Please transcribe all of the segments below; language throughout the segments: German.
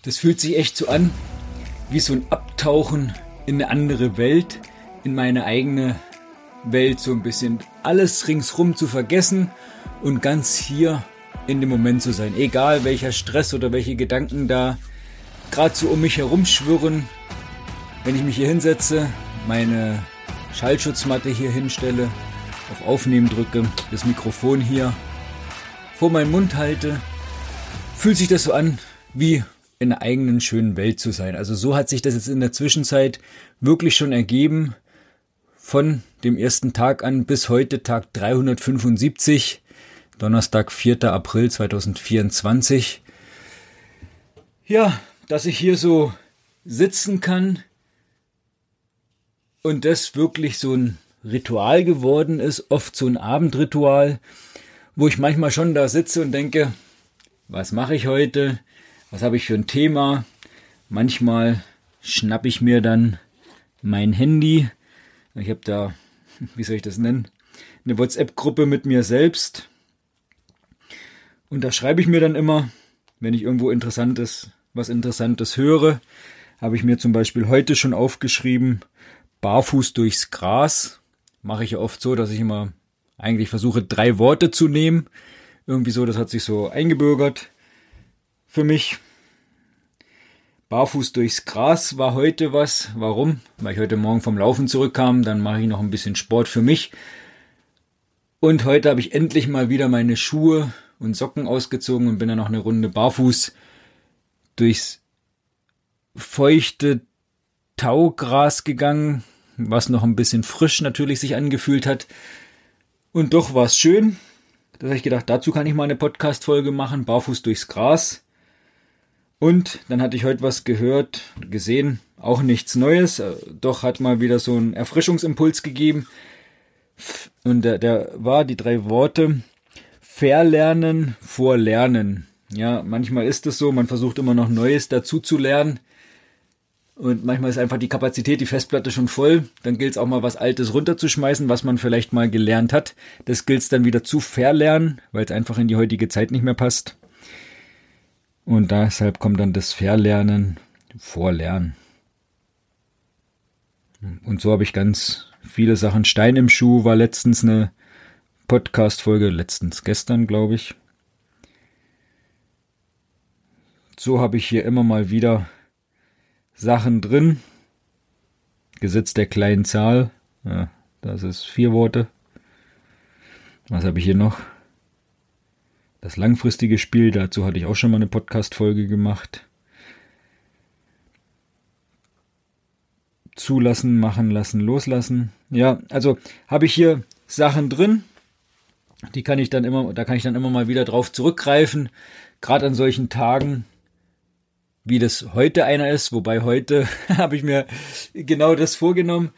Das fühlt sich echt so an, wie so ein Abtauchen in eine andere Welt, in meine eigene Welt, so ein bisschen alles ringsrum zu vergessen und ganz hier in dem Moment zu sein. Egal welcher Stress oder welche Gedanken da gerade so um mich herum schwirren, wenn ich mich hier hinsetze, meine Schallschutzmatte hier hinstelle, auf Aufnehmen drücke, das Mikrofon hier vor meinen Mund halte, fühlt sich das so an, wie in einer eigenen schönen Welt zu sein. Also so hat sich das jetzt in der Zwischenzeit wirklich schon ergeben, von dem ersten Tag an bis heute, Tag 375, Donnerstag, 4. April 2024. Ja, dass ich hier so sitzen kann und das wirklich so ein Ritual geworden ist, oft so ein Abendritual, wo ich manchmal schon da sitze und denke, was mache ich heute? Was habe ich für ein Thema? Manchmal schnappe ich mir dann mein Handy. Ich habe da, wie soll ich das nennen, eine WhatsApp-Gruppe mit mir selbst. Und da schreibe ich mir dann immer, wenn ich irgendwo was Interessantes höre, habe ich mir zum Beispiel heute schon aufgeschrieben, barfuß durchs Gras. Mache ich ja oft so, dass ich immer eigentlich versuche, 3 Worte zu nehmen. Irgendwie so, das hat sich so eingebürgert für mich. Barfuß durchs Gras war heute was. Warum? Weil ich heute Morgen vom Laufen zurückkam. Dann mache ich noch ein bisschen Sport für mich. Und heute habe ich endlich mal wieder meine Schuhe und Socken ausgezogen und bin dann noch eine Runde barfuß durchs feuchte Taugras gegangen, was noch ein bisschen frisch natürlich sich angefühlt hat. Und doch war es schön. Da habe ich gedacht, dazu kann ich mal eine Podcast-Folge machen, barfuß durchs Gras. Und dann hatte ich heute was gehört, gesehen, auch nichts Neues, doch hat mal wieder so einen Erfrischungsimpuls gegeben. Und der war die 3 Worte, verlernen vor Lernen. Ja, manchmal ist es so, man versucht immer noch Neues dazu zu lernen. Und manchmal ist einfach die Kapazität, die Festplatte schon voll. Dann gilt es auch mal was Altes runterzuschmeißen, was man vielleicht mal gelernt hat. Das gilt es dann wieder zu verlernen, weil es einfach in die heutige Zeit nicht mehr passt. Und deshalb kommt dann das Verlernen vor Lernen. Und so habe ich ganz viele Sachen. Stein im Schuh war letztens eine Podcast-Folge, gestern, glaube ich. So habe ich hier immer mal wieder Sachen drin. Gesetz der kleinen Zahl. Ja, das ist 4 Worte. Was habe ich hier noch? Das langfristige Spiel, dazu hatte ich auch schon mal eine Podcast-Folge gemacht. Zulassen, machen lassen, loslassen. Ja, also habe ich hier Sachen drin, da kann ich dann immer mal wieder drauf zurückgreifen. Gerade an solchen Tagen, wie das heute einer ist, wobei heute habe ich mir genau das vorgenommen,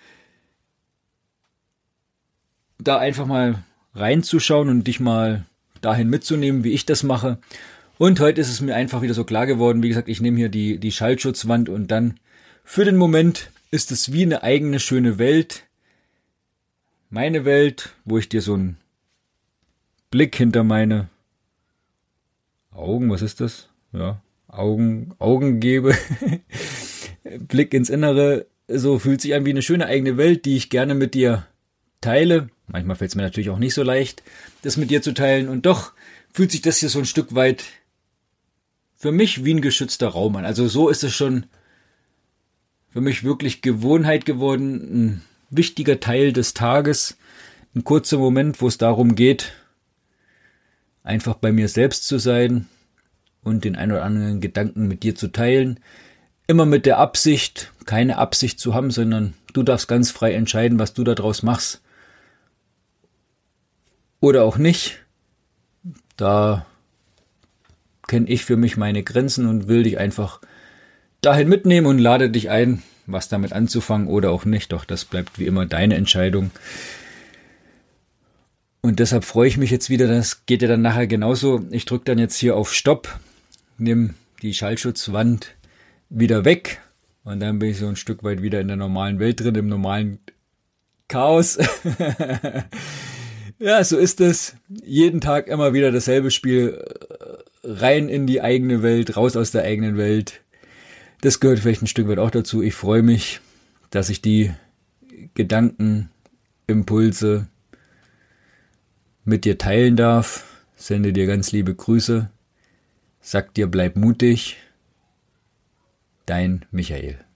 da einfach mal reinzuschauen und dich mal dahin mitzunehmen, wie ich das mache. Und heute ist es mir einfach wieder so klar geworden, wie gesagt, ich nehme hier die Schallschutzwand und dann für den Moment ist es wie eine eigene schöne Welt. Meine Welt, wo ich dir so einen Blick hinter meine Augen, was ist das? Ja, Augen gebe. Blick ins Innere, so fühlt sich an wie eine schöne eigene Welt, die ich gerne mit dir teile. Manchmal fällt es mir natürlich auch nicht so leicht, das mit dir zu teilen. Und doch fühlt sich das hier so ein Stück weit für mich wie ein geschützter Raum an. Also so ist es schon für mich wirklich Gewohnheit geworden. Ein wichtiger Teil des Tages. Ein kurzer Moment, wo es darum geht, einfach bei mir selbst zu sein und den ein oder anderen Gedanken mit dir zu teilen. Immer mit der Absicht, keine Absicht zu haben, sondern du darfst ganz frei entscheiden, was du daraus machst. Oder auch nicht. Da kenne ich für mich meine Grenzen und will dich einfach dahin mitnehmen und lade dich ein, was damit anzufangen oder auch nicht. Doch das bleibt wie immer deine Entscheidung. Und deshalb freue ich mich jetzt wieder, das geht ja dann nachher genauso. Ich drücke dann jetzt hier auf Stopp, nehme die Schallschutzwand wieder weg und dann bin ich so ein Stück weit wieder in der normalen Welt drin, im normalen Chaos. Ja, so ist es. Jeden Tag immer wieder dasselbe Spiel. Rein in die eigene Welt, raus aus der eigenen Welt. Das gehört vielleicht ein Stück weit auch dazu. Ich freue mich, dass ich die Gedanken, Impulse mit dir teilen darf. Sende dir ganz liebe Grüße. Sag dir, bleib mutig. Dein Michael.